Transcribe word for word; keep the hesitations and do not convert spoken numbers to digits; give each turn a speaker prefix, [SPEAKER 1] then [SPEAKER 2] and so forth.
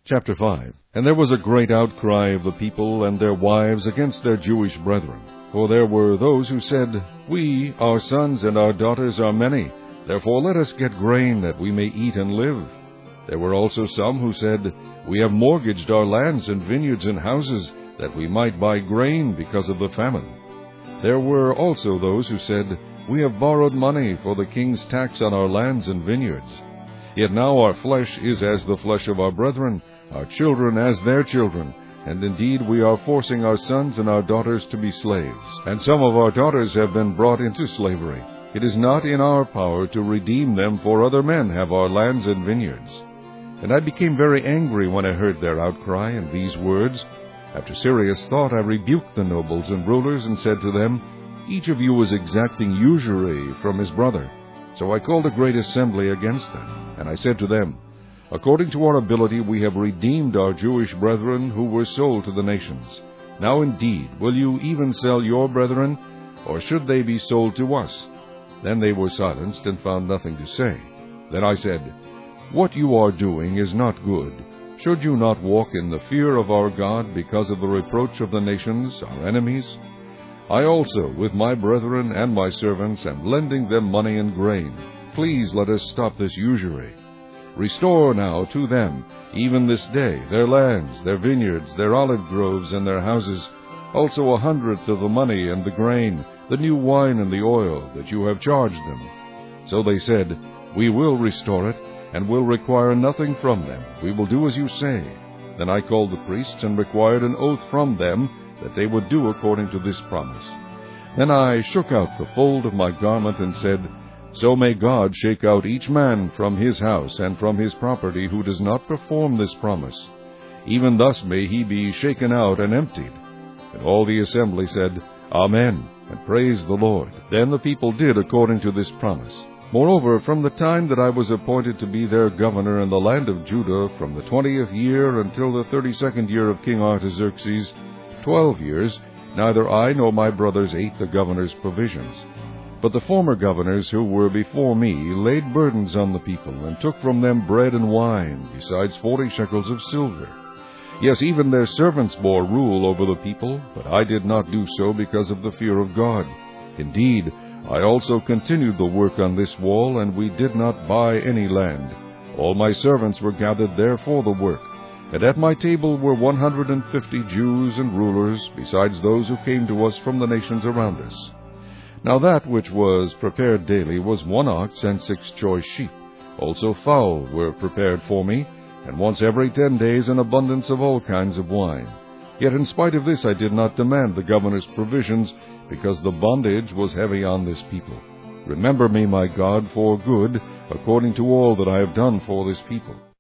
[SPEAKER 1] Chapter five. And there was a great outcry of the people and their wives against their Jewish brethren. For there were those who said, We, our sons and our daughters, are many. Therefore let us get grain, that we may eat and live. There were also some who said, We have mortgaged our lands and vineyards and houses, that we might buy grain because of the famine. There were also those who said, We have borrowed money for the king's tax on our lands and vineyards. Yet now our flesh is as the flesh of our brethren, our children as their children, and indeed we are forcing our sons and our daughters to be slaves. And some of our daughters have been brought into slavery. It is not in our power to redeem them, for other men have our lands and vineyards. And I became very angry when I heard their outcry and these words. After serious thought I rebuked the nobles and rulers, and said to them, Each of you is exacting usury from his brother. So I called a great assembly against them, and I said to them, According to our ability we have redeemed our Jewish brethren who were sold to the nations. Now indeed, will you even sell your brethren, or should they be sold to us? Then they were silenced and found nothing to say. Then I said, What you are doing is not good. Should you not walk in the fear of our God because of the reproach of the nations, our enemies? I also, with my brethren and my servants, am lending them money and grain. Please let us stop this usury. Restore now to them, even this day, their lands, their vineyards, their olive groves, and their houses, also a hundredth of the money and the grain, the new wine and the oil, that you have charged them. So they said, We will restore it, and will require nothing from them. We will do as you say. Then I called the priests, and required an oath from them, that they would do according to this promise. Then I shook out the fold of my garment, and said, So may God shake out each man from his house and from his property who does not perform this promise. Even thus may he be shaken out and emptied. And all the assembly said, Amen, and praised the Lord. Then the people did according to this promise. Moreover, from the time that I was appointed to be their governor in the land of Judah, from the twentieth year until the thirty-second year of King Artaxerxes, twelve years, neither I nor my brothers ate the governor's provisions. But the former governors who were before me laid burdens on the people, and took from them bread and wine, besides forty shekels of silver. Yes, even their servants bore rule over the people, but I did not do so because of the fear of God. Indeed, I also continued the work on this wall, and we did not buy any land. All my servants were gathered there for the work. And at my table were one hundred and fifty Jews and rulers, besides those who came to us from the nations around us. Now that which was prepared daily was one ox and six choice sheep. Also fowl were prepared for me, and once every ten days an abundance of all kinds of wine. Yet in spite of this I did not demand the governor's provisions, because the bondage was heavy on this people. Remember me, my God, for good, according to all that I have done for this people.